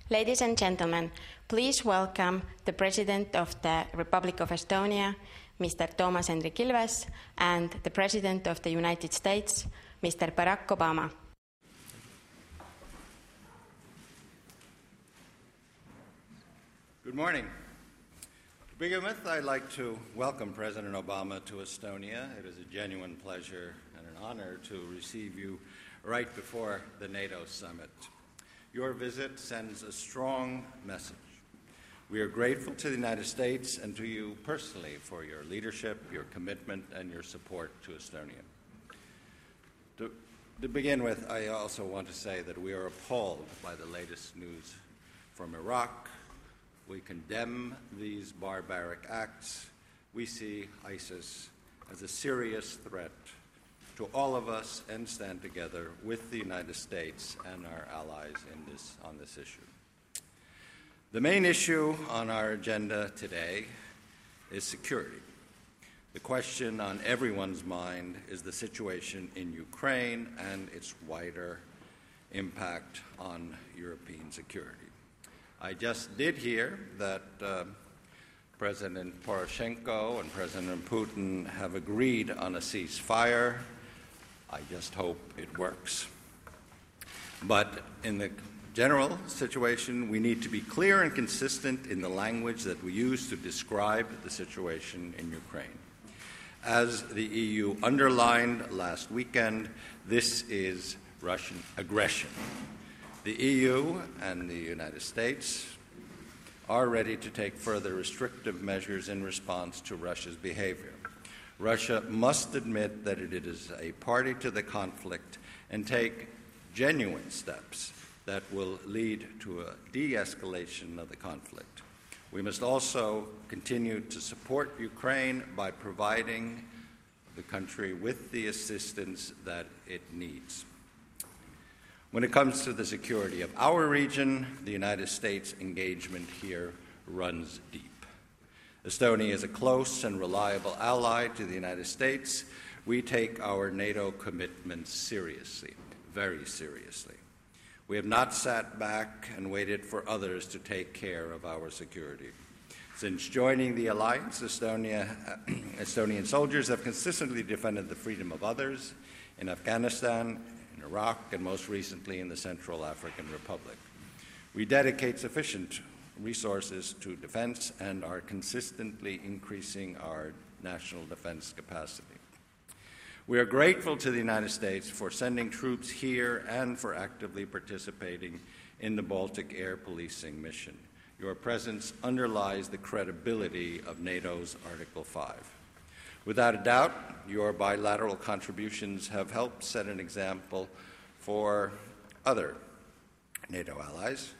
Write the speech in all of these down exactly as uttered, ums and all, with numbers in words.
Ladies and gentlemen, please welcome the President of the Republic of Estonia, Mister Toomas Hendrik Ilves, and the President of the United States, Mister Barack Obama. Good morning. To begin with, I'd like to welcome President Obama to Estonia. It is a genuine pleasure and an honor to receive you right before the NATO summit. Your visit sends a strong message. We are grateful to the United States and to you personally for your leadership, your commitment, and your support to Estonia. To, to begin with, I also want to say that we are appalled by the latest news from Iraq. We condemn these barbaric acts. We see ISIS as a serious threat to all of us and stand together with the United States and our allies in this, on this issue. The main issue on our agenda today is security. The question on everyone's mind is the situation in Ukraine and its wider impact on European security. I just did hear that uh, President Poroshenko and President Putin have agreed on a ceasefire. I just hope it works. But in the general situation, we need to be clear and consistent in the language that we use to describe the situation in Ukraine. As the E U underlined last weekend, this is Russian aggression. The E U and the United States are ready to take further restrictive measures in response to Russia's behavior. Russia must admit that it is a party to the conflict and take genuine steps that will lead to a de-escalation of the conflict. We must also continue to support Ukraine by providing the country with the assistance that it needs. When it comes to the security of our region, the United States engagement here runs deep. Estonia is a close and reliable ally to the United States. We take our NATO commitments seriously, very seriously. We have not sat back and waited for others to take care of our security. Since joining the alliance, Estonia, Estonian soldiers have consistently defended the freedom of others in Afghanistan, in Iraq, and most recently in the Central African Republic. We dedicate sufficient resources to defense and are consistently increasing our national defense capacity. We are grateful to the United States for sending troops here and for actively participating in the Baltic Air Policing mission. Your presence underlies the credibility of NATO's Article five. Without a doubt, your bilateral contributions have helped set an example for other NATO allies.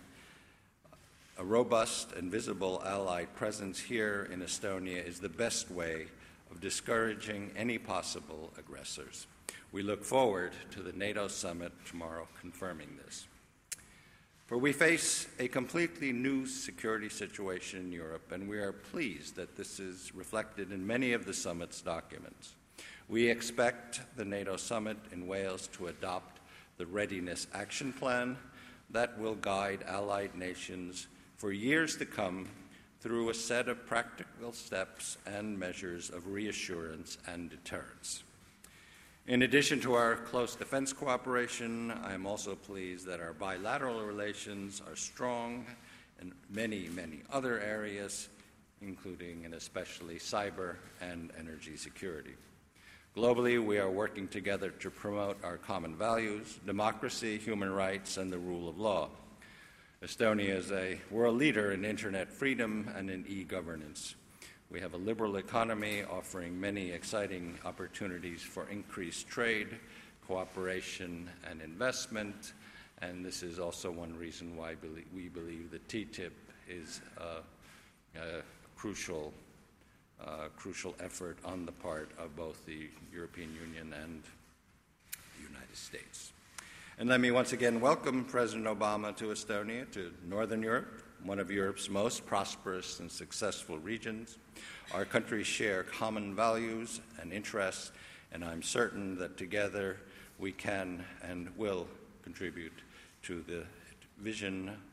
A robust and visible allied presence here in Estonia is the best way of discouraging any possible aggressors. We look forward to the NATO summit tomorrow confirming this. For we face a completely new security situation in Europe, and we are pleased that this is reflected in many of the summit's documents. We expect the NATO summit in Wales to adopt the Readiness Action Plan that will guide allied nations for years to come through a set of practical steps and measures of reassurance and deterrence. In addition to our close defense cooperation, I am also pleased that our bilateral relations are strong in many, many other areas, including and especially cyber and energy security. Globally, we are working together to promote our common values, democracy, human rights, and the rule of law. Estonia is a world leader in internet freedom and in e-governance. We have a liberal economy offering many exciting opportunities for increased trade, cooperation, and investment, and this is also one reason why we believe that T T I P is a, a crucial, uh, crucial effort on the part of both the European Union and the United States. And let me once again welcome President Obama to Estonia, to Northern Europe, one of Europe's most prosperous and successful regions. Our countries share common values and interests, and I'm certain that together we can and will contribute to the vision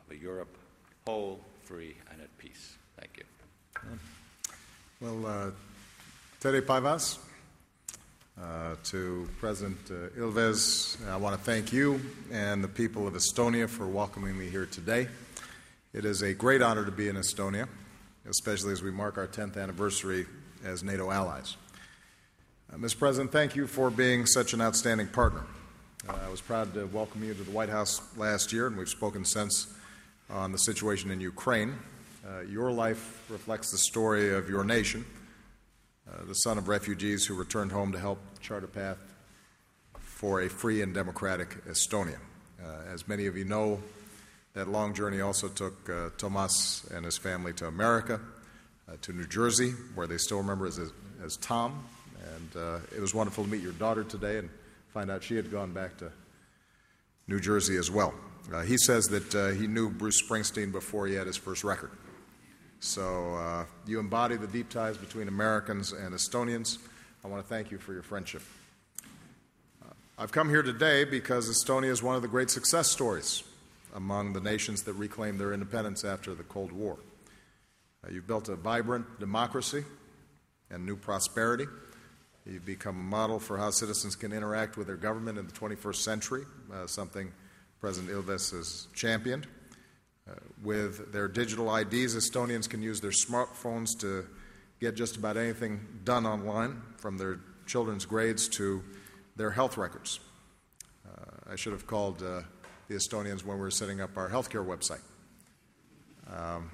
of a Europe whole, free, and at peace. Thank you. Well, uh, Tere Paivas, uh, to President uh, Ilves, I want to thank you and the people of Estonia for welcoming me here today. It is a great honor to be in Estonia, especially as we mark our tenth anniversary as NATO allies. Uh, Mister President, thank you for being such an outstanding partner. Uh, I was proud to welcome you to the White House last year, and we've spoken since on the situation in Ukraine. Uh, your life reflects the story of your nation, uh, the son of refugees who returned home to help chart a path for a free and democratic Estonia. Uh, as many of you know, that long journey also took uh, Tomas and his family to America, uh, to New Jersey, where they still remember as, as Tom. And uh, it was wonderful to meet your daughter today and find out she had gone back to New Jersey as well. Uh, he says that uh, he knew Bruce Springsteen before he had his first record. So uh, you embody the deep ties between Americans and Estonians. I want to thank you for your friendship. Uh, I've come here today because Estonia is one of the great success stories among the nations that reclaimed their independence after the Cold War. Uh, you've built a vibrant democracy and new prosperity. You've become a model for how citizens can interact with their government in the twenty-first century, uh, something President Ilves has championed. Uh, with their digital I Ds, Estonians can use their smartphones to get just about anything done online, from their children's grades to their health records. Uh, I should have called uh, the Estonians when we were setting up our healthcare website. Um,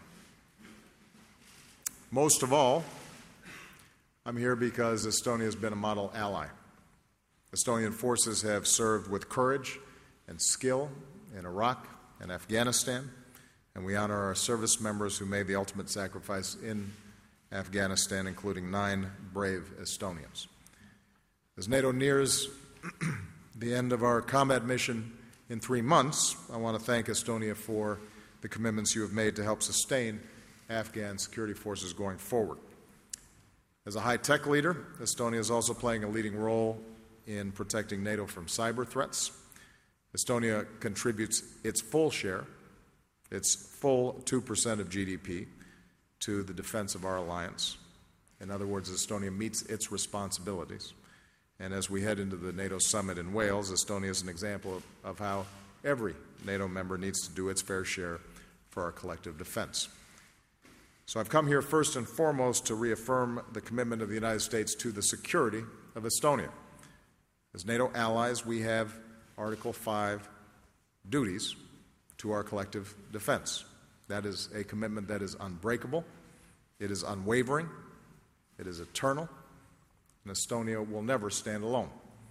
most of all, I'm here because Estonia has been a model ally. Estonian forces have served with courage and skill in Iraq and Afghanistan, and we honor our service members who made the ultimate sacrifice in Afghanistan, including nine brave Estonians. As NATO nears the end of our combat mission in three months, I want to thank Estonia for the commitments you have made to help sustain Afghan security forces going forward. As a high-tech leader, Estonia is also playing a leading role in protecting NATO from cyber threats. Estonia contributes its full share, its full two percent of G D P, to the defense of our alliance. In other words, Estonia meets its responsibilities. And as we head into the NATO summit in Wales, Estonia is an example of, of how every NATO member needs to do its fair share for our collective defense. So I've come here first and foremost to reaffirm the commitment of the United States to the security of Estonia. As NATO allies, we have Article five duties to our collective defense. That is a commitment that is unbreakable, it is unwavering, it is eternal, and Estonia will never stand alone.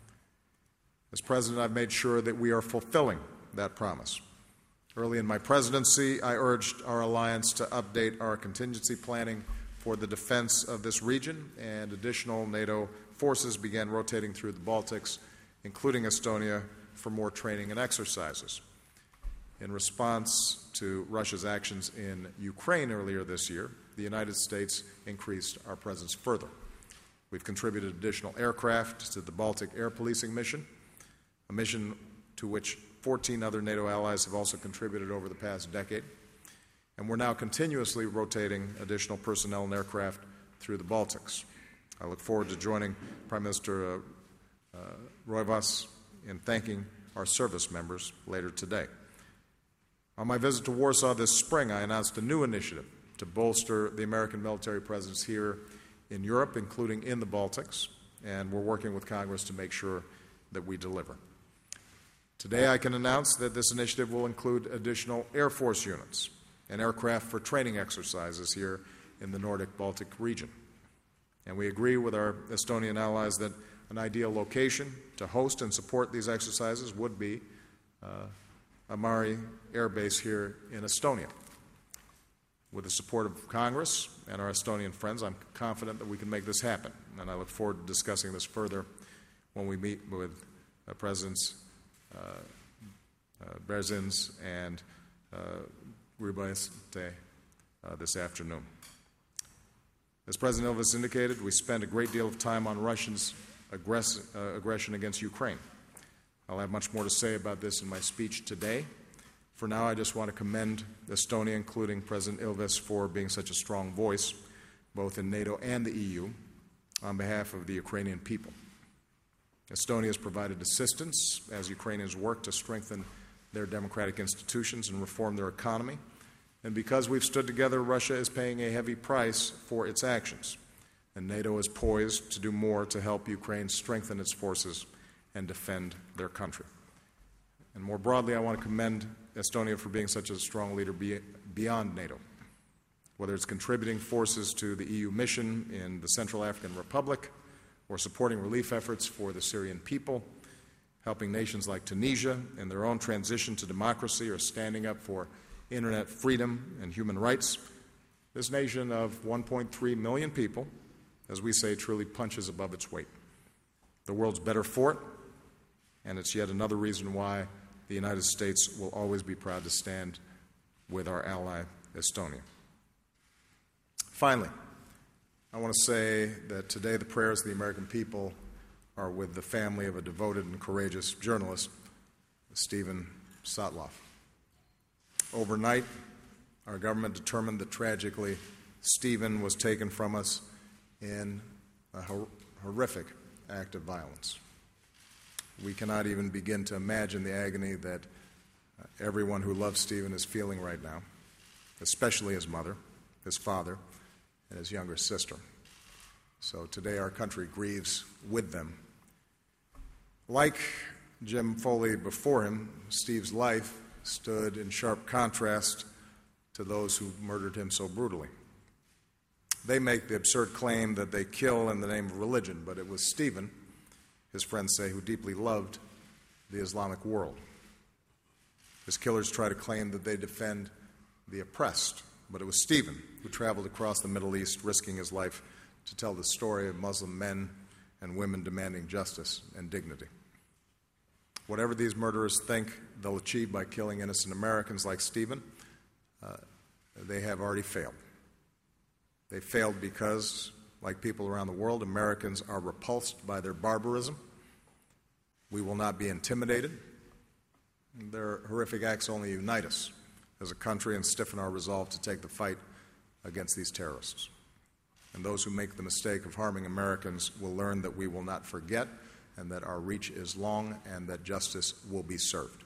As President, I've made sure that we are fulfilling that promise. Early in my presidency, I urged our alliance to update our contingency planning for the defense of this region, and additional NATO forces began rotating through the Baltics, including Estonia, for more training and exercises. In response to Russia's actions in Ukraine earlier this year, the United States increased our presence further. We've contributed additional aircraft to the Baltic Air Policing Mission, a mission to which fourteen other NATO allies have also contributed over the past decade. And we're now continuously rotating additional personnel and aircraft through the Baltics. I look forward to joining Prime Minister uh, uh, Roivas in thanking our service members later today. On my visit to Warsaw this spring, I announced a new initiative to bolster the American military presence here in Europe, including in the Baltics, and we're working with Congress to make sure that we deliver. Today, I can announce that this initiative will include additional Air Force units and aircraft for training exercises here in the Nordic-Baltic region. And we agree with our Estonian allies that an ideal location to host and support these exercises would be uh, Amari Air Base here in Estonia. With the support of Congress and our Estonian friends, I'm confident that we can make this happen, and I look forward to discussing this further when we meet with uh, Presidents uh, uh, Berzins and uh, Grybauskaite uh, this afternoon. As President Ilves indicated, we spend a great deal of time on Russia's aggress- uh, aggression against Ukraine. I'll have much more to say about this in my speech today. For now, I just want to commend Estonia, including President Ilves, for being such a strong voice, both in NATO and the E U, on behalf of the Ukrainian people. Estonia has provided assistance as Ukrainians work to strengthen their democratic institutions and reform their economy. And because we've stood together, Russia is paying a heavy price for its actions. And NATO is poised to do more to help Ukraine strengthen its forces and defend their country. And more broadly, I want to commend Estonia for being such a strong leader be- beyond NATO. Whether it's contributing forces to the E U mission in the Central African Republic, or supporting relief efforts for the Syrian people, helping nations like Tunisia in their own transition to democracy, or standing up for internet freedom and human rights, this nation of one point three million people, as we say, truly punches above its weight. The world's better for it, and it's yet another reason why the United States will always be proud to stand with our ally, Estonia. Finally, I want to say that today the prayers of the American people are with the family of a devoted and courageous journalist, Stephen Sotloff. Overnight, our government determined that tragically Stephen was taken from us in a hor- horrific act of violence. We cannot even begin to imagine the agony that uh, everyone who loves Stephen is feeling right now, especially his mother, his father, and his younger sister. So today our country grieves with them. Like Jim Foley before him, Steve's life stood in sharp contrast to those who murdered him so brutally. They make the absurd claim that they kill in the name of religion, but it was Stephen, his friends say, who deeply loved the Islamic world. His killers try to claim that they defend the oppressed, but it was Stephen who traveled across the Middle East, risking his life to tell the story of Muslim men and women demanding justice and dignity. Whatever these murderers think they'll achieve by killing innocent Americans like Stephen, uh, they have already failed. They failed because, like people around the world, Americans are repulsed by their barbarism. We will not be intimidated. Their horrific acts only unite us as a country and stiffen our resolve to take the fight against these terrorists. And those who make the mistake of harming Americans will learn that we will not forget, and that our reach is long, and that justice will be served.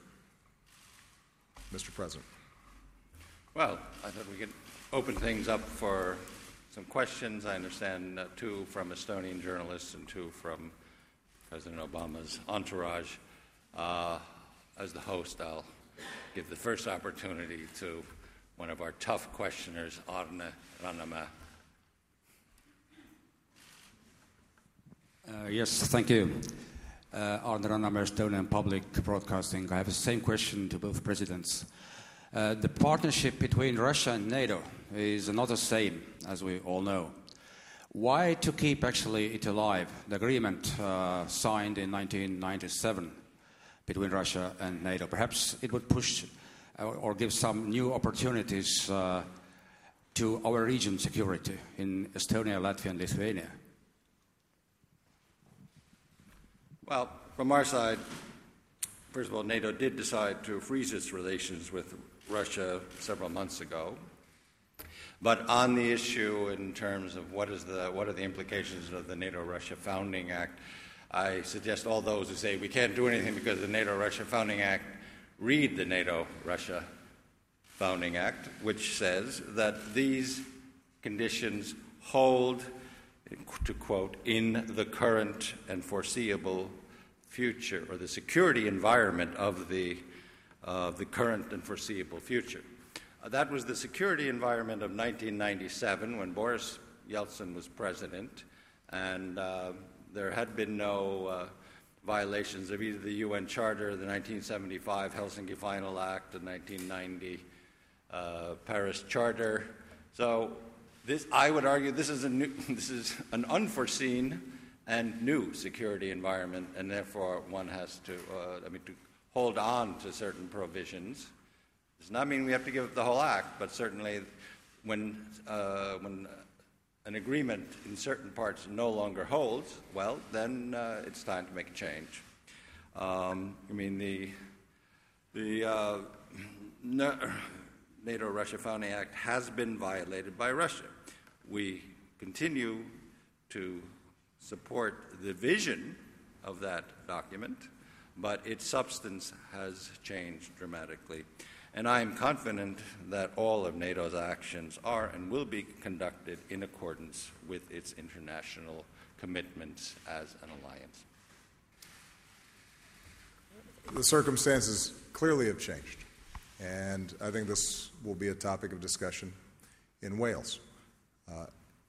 Mister President. Well, I thought we could open things up for some questions. I understand uh, two from Estonian journalists and two from President Obama's entourage. Uh, as the host, I'll give the first opportunity to one of our tough questioners, Arne Rannamäe. Uh, yes, thank you. Uh, Arne Rannamäe, Estonian Public Broadcasting. I have the same question to both presidents. Uh, the partnership between Russia and NATO is not the same, as we all know. Why to keep actually it alive? The agreement uh, signed in nineteen ninety-seven between Russia and NATO. Perhaps it would push uh, or give some new opportunities uh, to our region security in Estonia, Latvia, and Lithuania. Well, from our side, first of all, NATO did decide to freeze its relations with Russia several months ago. But on the issue in terms of what is the what are the implications of the NATO-Russia Founding Act, I suggest all those who say we can't do anything because of the NATO-Russia Founding Act read the NATO-Russia Founding Act, which says that these conditions hold, to quote, in the current and foreseeable future, or the security environment of the, uh, the current and foreseeable future. Uh, that was the security environment of nineteen ninety-seven when Boris Yeltsin was president, and uh, there had been no uh, violations of either the U N Charter, the nineteen seventy-five Helsinki Final Act, the nineteen ninety uh, Paris Charter. So this, I would argue this is, a new, this is an unforeseen and new security environment, and therefore one has to, uh, I mean, to hold on to certain provisions. Does not mean we have to give up the whole act, but certainly when, uh, when an agreement in certain parts no longer holds, well, then uh, it's time to make a change. Um, I mean, the, the, uh, no, NATO-Russia Founding Act has been violated by Russia. We continue to support the vision of that document, but its substance has changed dramatically. And I am confident that all of NATO's actions are and will be conducted in accordance with its international commitments as an alliance. The circumstances clearly have changed, and I think this will be a topic of discussion in Wales. Uh,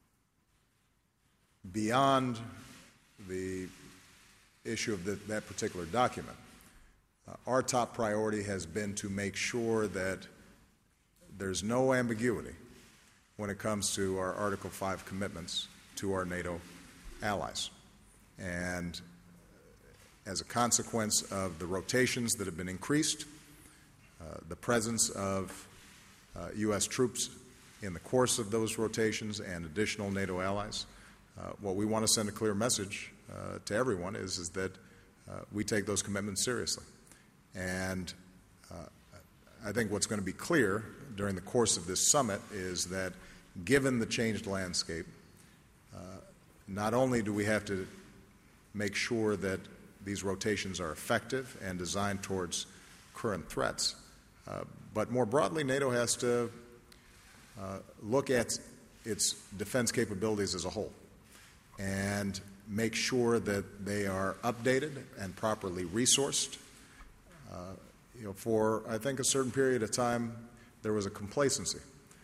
beyond the issue of the, that particular document, uh, our top priority has been to make sure that there's no ambiguity when it comes to our Article five commitments to our NATO allies. And as a consequence of the rotations that have been increased, uh, the presence of uh, U S troops in the course of those rotations and additional NATO allies, uh, what we want to send a clear message uh, to everyone is, is that uh, we take those commitments seriously. And uh, I think what's going to be clear during the course of this summit is that given the changed landscape, uh, not only do we have to make sure that these rotations are effective and designed towards current threats, uh, but more broadly, NATO has to uh, look at its defense capabilities as a whole and make sure that they are updated and properly resourced. Uh, you know, for, I think, a certain period of time, there was a complacency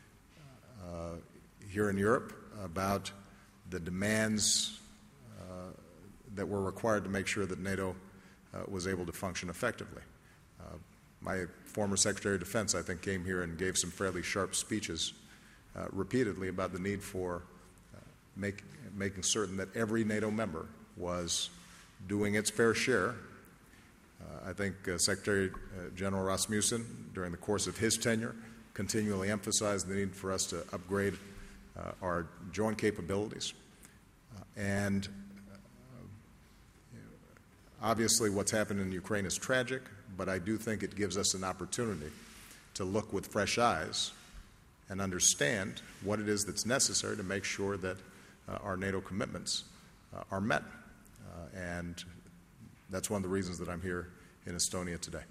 uh, here in Europe about the demands uh, that were required to make sure that NATO uh, was able to function effectively. Uh, my former Secretary of Defense, I think, came here and gave some fairly sharp speeches uh, repeatedly about the need for uh, make, making certain that every NATO member was doing its fair share. Uh, I think uh, Secretary uh, General Rasmussen, during the course of his tenure, continually emphasized the need for us to upgrade uh, our joint capabilities. Uh, and uh, you know, obviously what's happened in Ukraine is tragic, but I do think it gives us an opportunity to look with fresh eyes and understand what it is that's necessary to make sure that uh, our NATO commitments uh, are met. Uh, and that's one of the reasons that I'm here in Estonia today.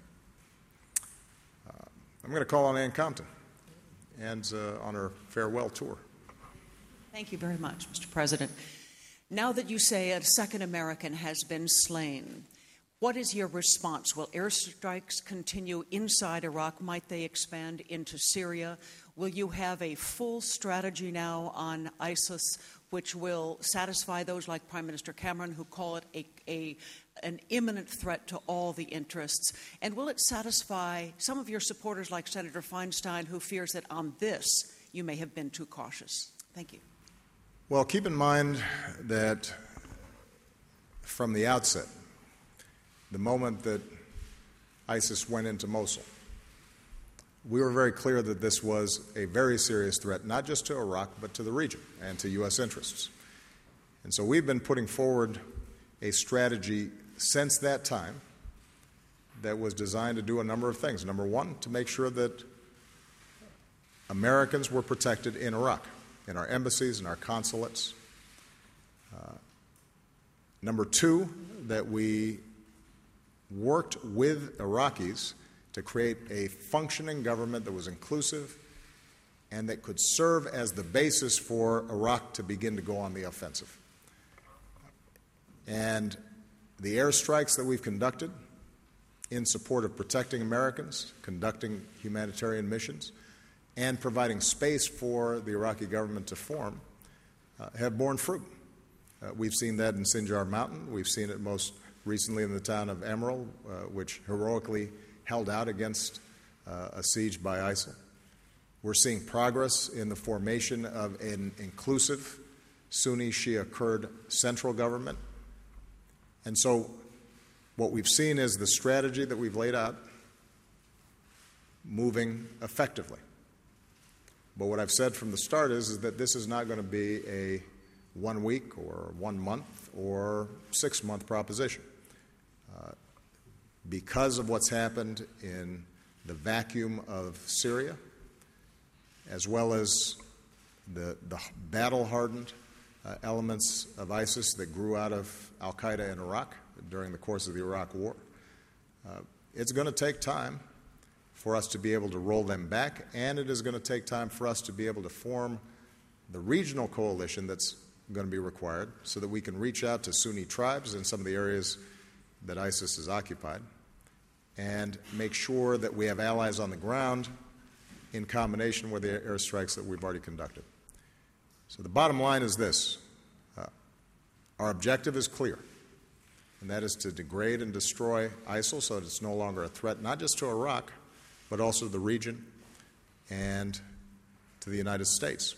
Uh, I'm going to call on Ann Compton and uh, on her farewell tour. Thank you very much, Mister President. Now that you say a second American has been slain, what is your response? Will airstrikes continue inside Iraq? Might they expand into Syria? Will you have a full strategy now on ISIS, which will satisfy those like Prime Minister Cameron who call it a, a, an imminent threat to all the interests? And will it satisfy some of your supporters like Senator Feinstein who fears that on this you may have been too cautious? Thank you. Well, keep in mind that from the outset, the moment that ISIS went into Mosul, we were very clear that this was a very serious threat, not just to Iraq, but to the region and to U S interests. And so we've been putting forward a strategy since that time that was designed to do a number of things. Number one, to make sure that Americans were protected in Iraq, in our embassies and our consulates. Uh, number two, that we worked with Iraqis to create a functioning government that was inclusive and that could serve as the basis for Iraq to begin to go on the offensive. And the airstrikes that we've conducted in support of protecting Americans, conducting humanitarian missions, and providing space for the Iraqi government to form uh, have borne fruit. Uh, we've seen that in Sinjar Mountain. We've seen it most recently in the town of Emerald, uh, which heroically held out against uh, a siege by ISIL. We're seeing progress in the formation of an inclusive Sunni Shia Kurd central government. And so what we've seen is the strategy that we've laid out moving effectively. But what I've said from the start is, is that this is not going to be a one week or one month or six month proposition. Uh, because of what's happened in the vacuum of Syria, as well as the, the battle-hardened uh, elements of ISIS that grew out of al-Qaeda in Iraq during the course of the Iraq War. Uh, it's going to take time for us to be able to roll them back, and it is going to take time for us to be able to form the regional coalition that's going to be required so that we can reach out to Sunni tribes in some of the areas that ISIS has occupied and make sure that we have allies on the ground in combination with the airstrikes that we've already conducted. So the bottom line is this. Uh, our objective is clear, and that is to degrade and destroy ISIL so that it's no longer a threat not just to Iraq, but also to the region and to the United States.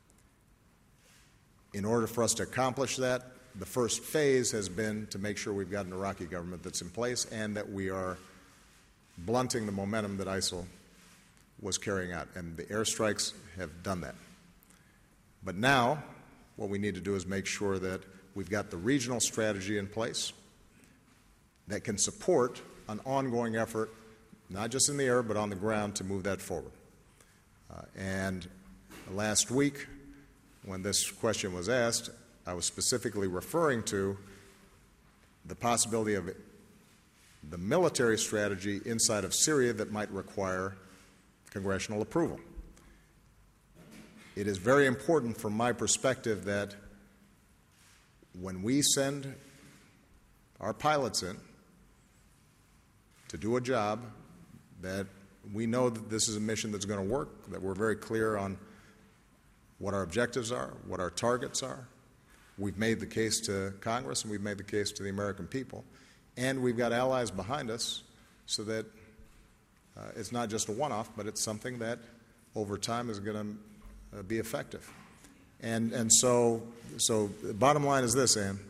In order for us to accomplish that, the first phase has been to make sure we've got an Iraqi government that's in place and that we are blunting the momentum that ISIL was carrying out, and the airstrikes have done that. But now, what we need to do is make sure that we've got the regional strategy in place that can support an ongoing effort, not just in the air, but on the ground, to move that forward. Uh, and last week, when this question was asked, I was specifically referring to the possibility of the military strategy inside of Syria that might require congressional approval. It is very important from my perspective that when we send our pilots in to do a job, that we know that this is a mission that's going to work, that we're very clear on what our objectives are, what our targets are. We've made the case to Congress and we've made the case to the American people. And we've got allies behind us so that uh, it's not just a one-off, but it's something that over time is going to uh, be effective. And, and so, so the bottom line is this, Ann.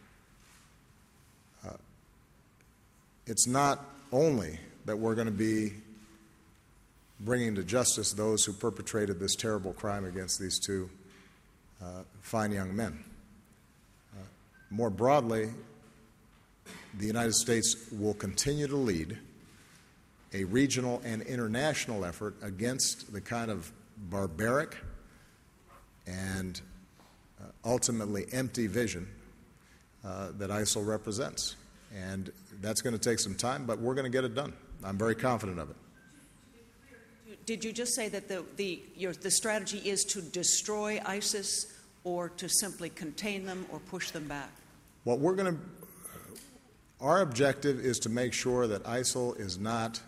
Uh, it's not only that we're going to be bringing to justice those who perpetrated this terrible crime against these two uh, fine young men. Uh, more broadly, the United States will continue to lead a regional and international effort against the kind of barbaric and uh, ultimately empty vision uh, that ISIL represents. And that's going to take some time, but we're going to get it done. I'm very confident of it. Did you just say that the, the, your, the strategy is to destroy ISIS or to simply contain them or push them back? What we're going to, our objective is to make sure that ISIL is not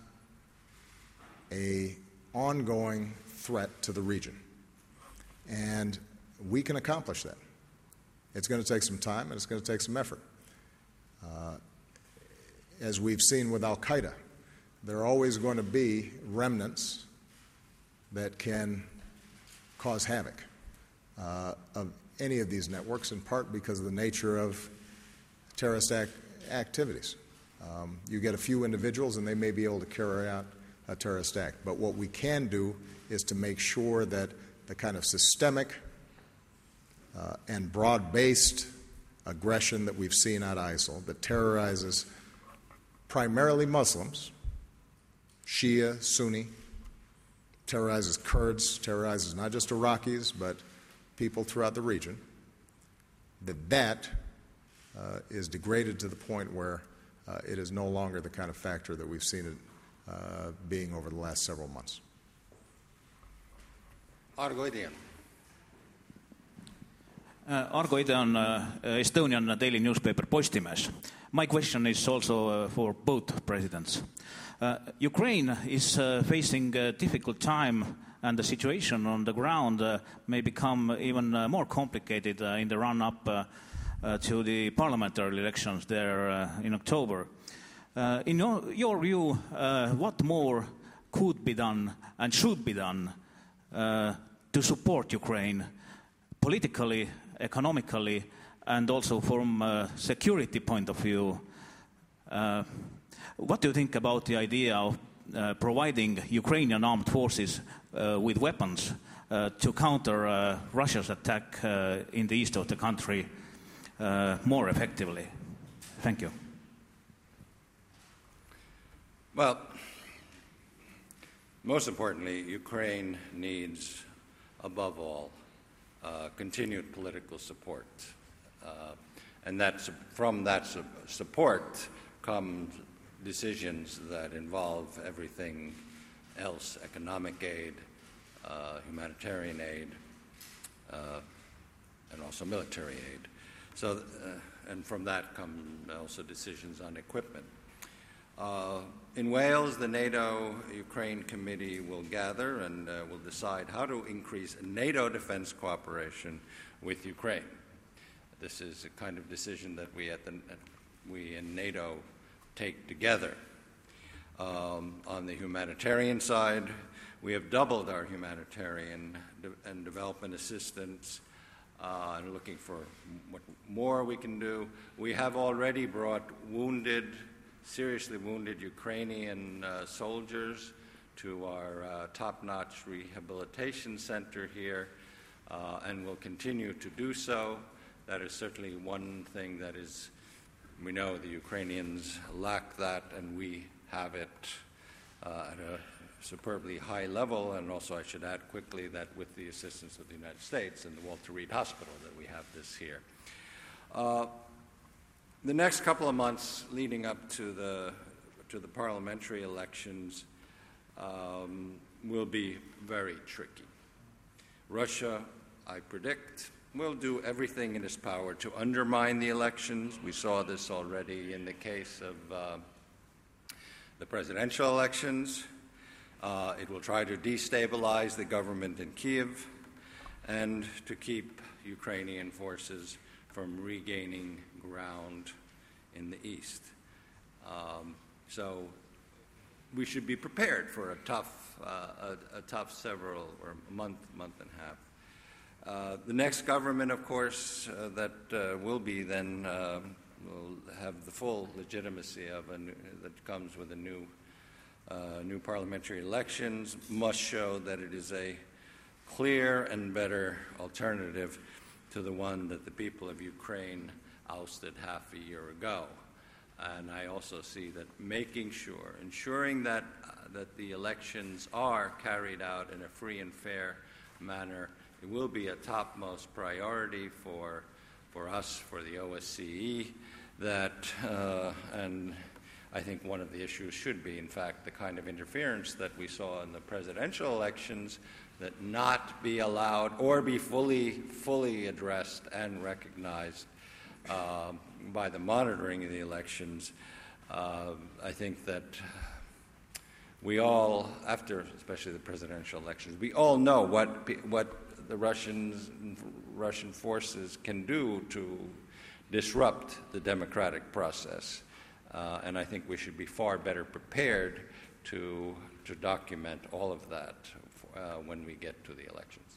an ongoing threat to the region. And we can accomplish that. It's going to take some time and it's going to take some effort. Uh, as we've seen with al-Qaeda, there are always going to be remnants that can cause havoc uh, of any of these networks, in part because of the nature of terrorist act activities. Um, you get a few individuals and they may be able to carry out a terrorist act. But what we can do is to make sure that the kind of systemic uh, and broad-based aggression that we've seen at ISIL that terrorizes primarily Muslims, Shia, Sunni, terrorizes Kurds, terrorizes not just Iraqis, but people throughout the region, that that uh, is degraded to the point where uh, it is no longer the kind of factor that we've seen it uh, being over the last several months. Argo Idean. Uh, Argo Idean, uh, Estonian daily newspaper Postimees. My question is also uh, for both presidents. Uh, Ukraine is uh, facing a difficult time, and the situation on the ground uh, may become even uh, more complicated uh, in the run-up uh, uh, to the parliamentary elections there uh, in October. Uh, in your, your view, uh, what more could be done and should be done uh, to support Ukraine politically, economically, and also from a security point of view? Uh, What do you think about the idea of uh, providing Ukrainian armed forces uh, with weapons uh, to counter uh, Russia's attack uh, in the east of the country uh, more effectively? Thank you. Well, most importantly, Ukraine needs, above all, uh, continued political support. Uh, and that's, from that su- support comes decisions that involve everything else, economic aid, uh, humanitarian aid, uh, and also military aid. So, uh, and from that come also decisions on equipment. Uh, in Wales, the NATO-Ukraine Committee will gather and uh, will decide how to increase NATO defense cooperation with Ukraine. This is a kind of decision that we, at the, we in NATO take together. Um, on the humanitarian side, we have doubled our humanitarian de- and development assistance uh, and looking for what more we can do. We have already brought wounded, seriously wounded Ukrainian uh, soldiers to our uh, top-notch rehabilitation center here uh, and will continue to do so. That is certainly one thing that is, we know the Ukrainians lack that, and we have it uh, at a superbly high level. And also I should add quickly that with the assistance of the United States and the Walter Reed Hospital that we have this here. Uh, the next couple of months leading up to the, to the parliamentary elections um, will be very tricky. Russia, I predict, will do everything in its power to undermine the elections. We saw this already in the case of uh, the presidential elections. Uh, it will try to destabilize the government in Kyiv and to keep Ukrainian forces from regaining ground in the east. Um, so we should be prepared for a tough, uh, a, a tough several or month, month and a half. Uh, the next government, of course, uh, that uh, will be then uh, will have the full legitimacy of a new, that comes with a new, uh, new parliamentary elections, must show that it is a clear and better alternative to the one that the people of Ukraine ousted half a year ago. And I also see that making sure, ensuring that uh, that the elections are carried out in a free and fair manner. It will be a topmost priority for, for us, for the O S C E, that, uh, and I think one of the issues should be, in fact, the kind of interference that we saw in the presidential elections, that not be allowed or be fully, fully addressed and recognized uh, by the monitoring of the elections. Uh, I think that we all, after especially the presidential elections, we all know what what the Russians, Russian forces can do to disrupt the democratic process. Uh, and I think we should be far better prepared to, to document all of that uh, when we get to the elections.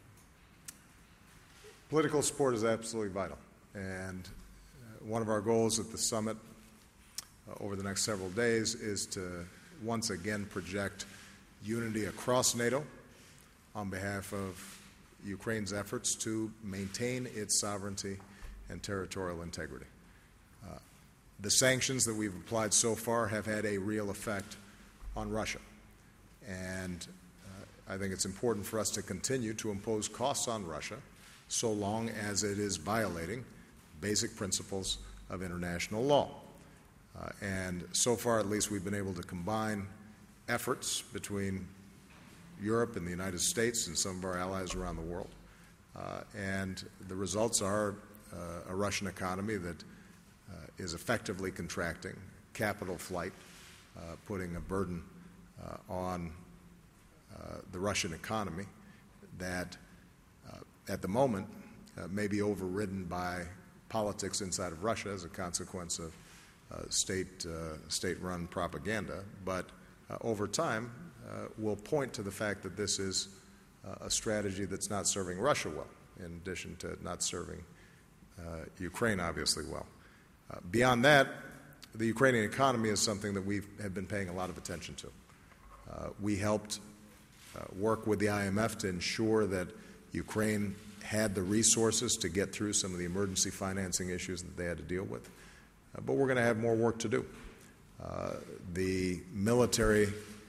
Political support is absolutely vital. And uh, one of our goals at the summit uh, over the next several days is to once again project unity across NATO on behalf of Ukraine's efforts to maintain its sovereignty and territorial integrity. Uh, the sanctions that we've applied so far have had a real effect on Russia. And uh, I think it's important for us to continue to impose costs on Russia so long as it is violating basic principles of international law. Uh, and so far, at least, we've been able to combine efforts between Europe and the United States and some of our allies around the world. Uh, and the results are uh, a Russian economy that uh, is effectively contracting, capital flight, uh, putting a burden uh, on uh, the Russian economy that uh, at the moment uh, may be overridden by politics inside of Russia as a consequence of uh, state, uh, state-run propaganda, but uh, over time uh, will point to the fact that this is uh, a strategy that's not serving Russia well, in addition to not serving uh, Ukraine obviously well. Uh, beyond that, the Ukrainian economy is something that we have been paying a lot of attention to. Uh, we helped uh, work with the I M F to ensure that Ukraine had the resources to get through some of the emergency financing issues that they had to deal with. Uh, but we're going to have more work to do. Uh, the military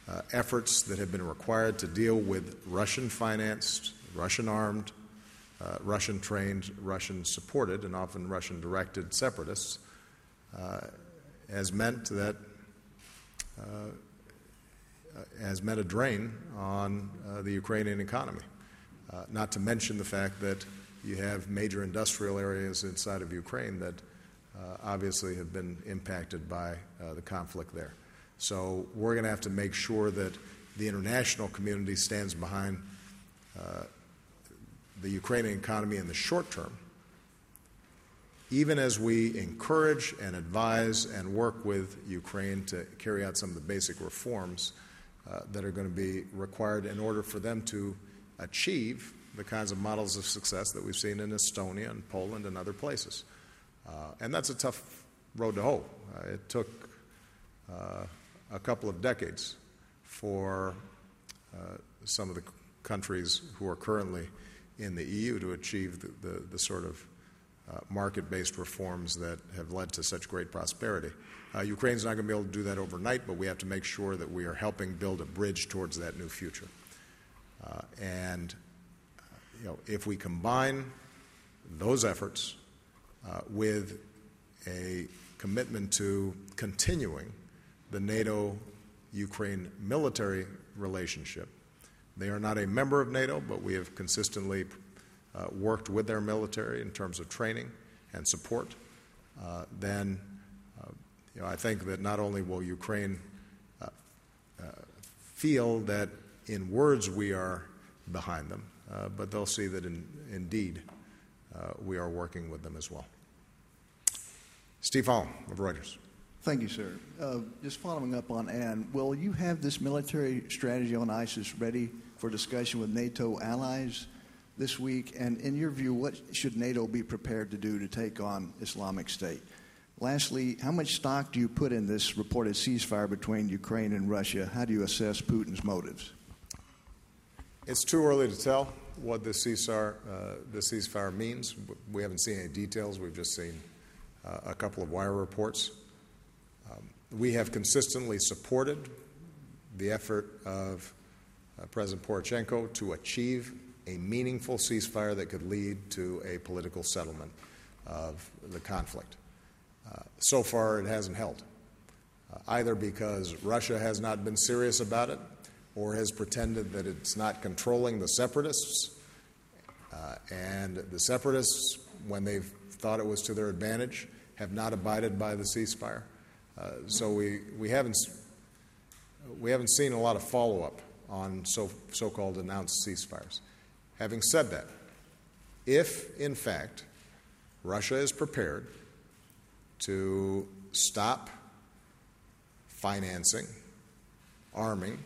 uh, efforts that have been required to deal with Russian-financed, Russian-armed, uh, Russian-trained, Russian-supported, and often Russian-directed separatists uh, has meant that uh, has meant a drain on uh, the Ukrainian economy. Uh, not to mention the fact that you have major industrial areas inside of Ukraine that uh, obviously have been impacted by uh, the conflict there. So we're going to have to make sure that the international community stands behind uh, the Ukrainian economy in the short term, even as we encourage and advise and work with Ukraine to carry out some of the basic reforms uh, that are going to be required in order for them to achieve the kinds of models of success that we've seen in Estonia and Poland and other places. Uh, and that's a tough road to hoe. Uh, it took uh, a couple of decades for uh, some of the c- countries who are currently in the E U to achieve the, the, the sort of uh, market-based reforms that have led to such great prosperity. Uh, Ukraine's not going to be able to do that overnight, but we have to make sure that we are helping build a bridge towards that new future. Uh, and you know, if we combine those efforts uh, with a commitment to continuing the NATO-Ukraine military relationship, they are not a member of NATO, but we have consistently uh, worked with their military in terms of training and support, uh, then uh, you know, I think that not only will Ukraine uh, uh, feel that in words we are behind them, uh, but they'll see that in, indeed uh, we are working with them as well. Steve Hall of Reuters. Thank you, sir. Uh, just following up on Ann, will you have this military strategy on ISIS ready for discussion with NATO allies this week? And in your view, what should NATO be prepared to do to take on Islamic State? Lastly, how much stock do you put in this reported ceasefire between Ukraine and Russia? How do you assess Putin's motives? It's too early to tell what the ceasefire, uh, the ceasefire means. We haven't seen any details. We've just seen uh, a couple of wire reports. Um, we have consistently supported the effort of uh, President Poroshenko to achieve a meaningful ceasefire that could lead to a political settlement of the conflict. Uh, so far, it hasn't held, uh, either because Russia has not been serious about it or has pretended that it's not controlling the separatists, uh, and the separatists, when they've thought it was to their advantage, have not abided by the ceasefire. Uh, so we, we haven't we haven't seen a lot of follow-up on so, so-called announced ceasefires. Having said that, if, in fact, Russia is prepared to stop financing, arming,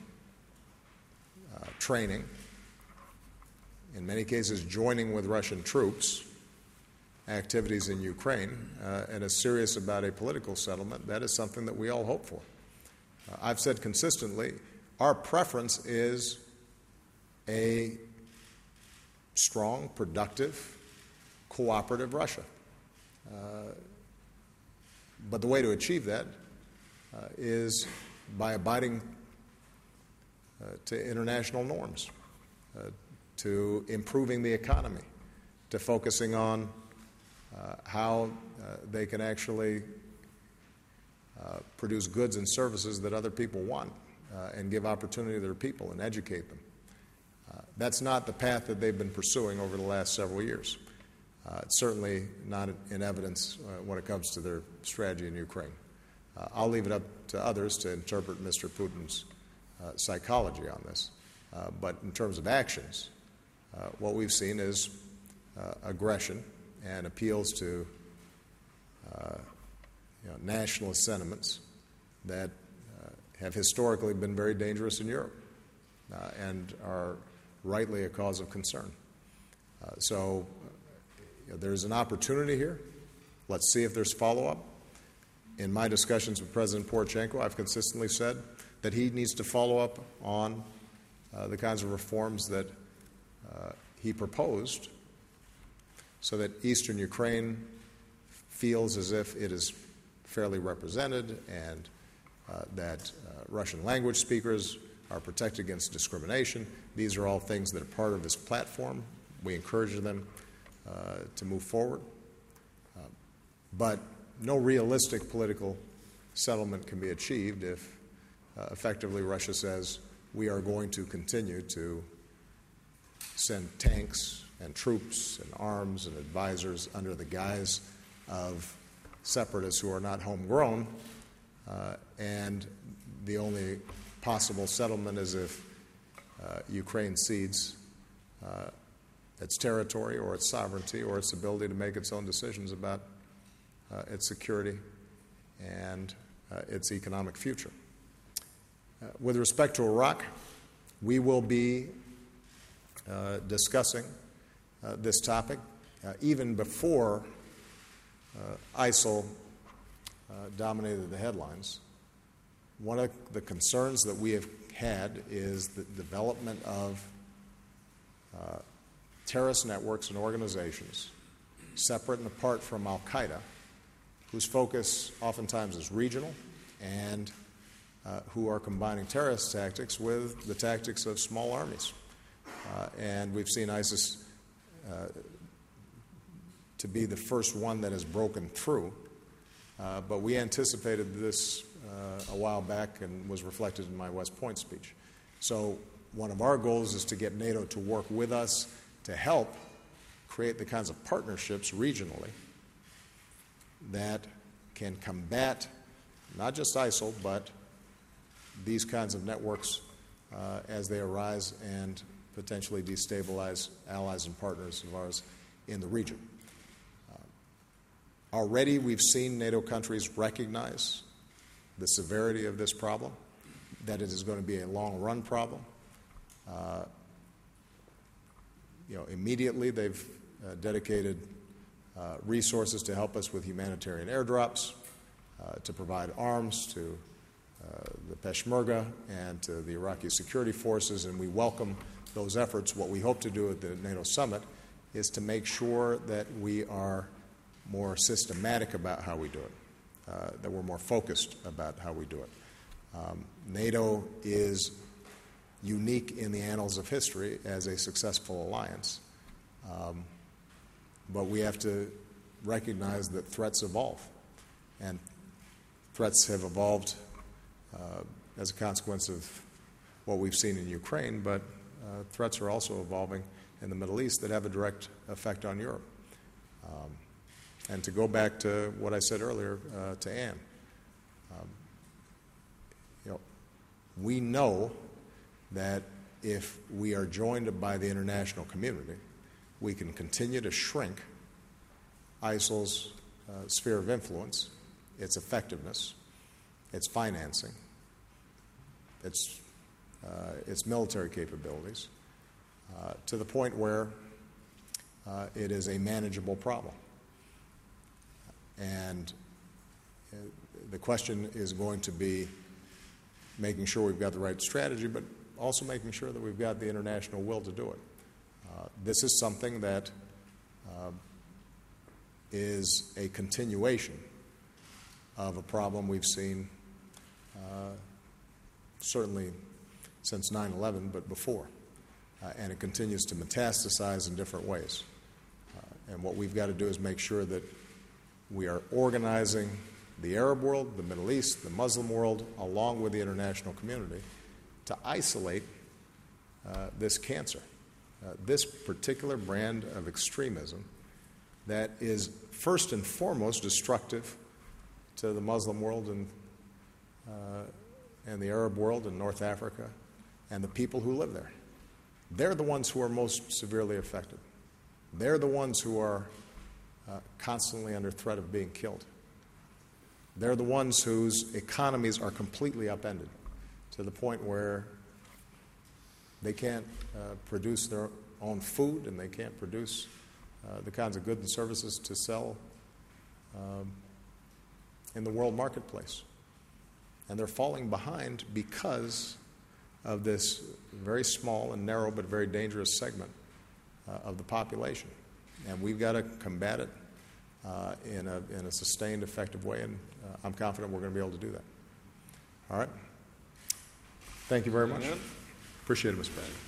uh, training, in many cases joining with Russian troops, activities in Ukraine, uh, and is serious about a political settlement, that is something that we all hope for. Uh, I've said consistently, our preference is a strong, productive, cooperative Russia. Uh, but the way to achieve that uh, is by abiding uh, to international norms, uh, to improving the economy, to focusing on uh, how uh, they can actually uh, produce goods and services that other people want uh, and give opportunity to their people and educate them. Uh, that's not the path that they've been pursuing over the last several years. Uh, it's certainly not in evidence uh, when it comes to their strategy in Ukraine. Uh, I'll leave it up to others to interpret Mister Putin's uh, psychology on this. Uh, but in terms of actions, uh, what we've seen is uh, aggression and appeals to uh, you know, nationalist sentiments that uh, have historically been very dangerous in Europe uh, and are rightly a cause of concern. Uh, so you know, there's an opportunity here. Let's see if there's follow-up. In my discussions with President Poroshenko, I've consistently said that he needs to follow up on uh, the kinds of reforms that uh, he proposed so that eastern Ukraine feels as if it is fairly represented and uh, that uh, Russian language speakers our Protect Against Discrimination. These are all things that are part of this platform. We encourage them uh, to move forward. Uh, but no realistic political settlement can be achieved if uh, effectively Russia says we are going to continue to send tanks and troops and arms and advisors under the guise of separatists who are not homegrown, uh, and the only possible settlement is if uh, Ukraine cedes uh, its territory or its sovereignty or its ability to make its own decisions about uh, its security and uh, its economic future. Uh, with respect to Iraq, we will be uh, discussing uh, this topic uh, even before uh, ISIL uh, dominated the headlines. One of the concerns that we have had is the development of uh, terrorist networks and organizations separate and apart from Al-Qaeda, whose focus oftentimes is regional and uh, who are combining terrorist tactics with the tactics of small armies. Uh, and we've seen ISIS uh, to be the first one that has broken through. Uh, but we anticipated this uh, a while back and was reflected in my West Point speech. So one of our goals is to get NATO to work with us to help create the kinds of partnerships regionally that can combat not just ISIL, but these kinds of networks uh, as they arise and potentially destabilize allies and partners of ours in the region. Uh, already we've seen NATO countries recognize the severity of this problem, that it is going to be a long-run problem. Uh, you know, immediately they've uh, dedicated uh, resources to help us with humanitarian airdrops, uh, to provide arms to uh, the Peshmerga and to the Iraqi security forces, and we welcome those efforts. What we hope to do at the NATO summit is to make sure that we are more systematic about how we do it, uh, that we're more focused about how we do it. Um, NATO is unique in the annals of history as a successful alliance, um, but we have to recognize that threats evolve, and threats have evolved uh, as a consequence of what we've seen in Ukraine, but uh, threats are also evolving in the Middle East that have a direct effect on Europe. Um, and to go back to what I said earlier uh, to Anne, um, you know, we know that if we are joined by the international community, we can continue to shrink ISIL's uh, sphere of influence, its effectiveness, its financing, its, uh, its military capabilities, uh, to the point where uh, it is a manageable problem. And uh, the question is going to be making sure we've got the right strategy, but also making sure that we've got the international will to do it. Uh, this is something that uh, is a continuation of a problem we've seen uh, certainly since nine eleven, but before. Uh, and it continues to metastasize in different ways. Uh, and what we've got to do is make sure that we are organizing the Arab world, the Middle East, the Muslim world, along with the international community, to isolate uh, this cancer, uh, this particular brand of extremism that is first and foremost destructive to the Muslim world and, uh, and the Arab world and North Africa and the people who live there. They're the ones who are most severely affected. They're the ones who are uh, constantly under threat of being killed. They're the ones whose economies are completely upended to the point where they can't uh, produce their own food and they can't produce uh, the kinds of goods and services to sell um, in the world marketplace. And they're falling behind because of this very small and narrow but very dangerous segment uh, of the population. And we've got to combat it uh, in, a, in a sustained, effective way, and uh, I'm confident we're going to be able to do that. All right? Thank you very much. Appreciate it, Mister President.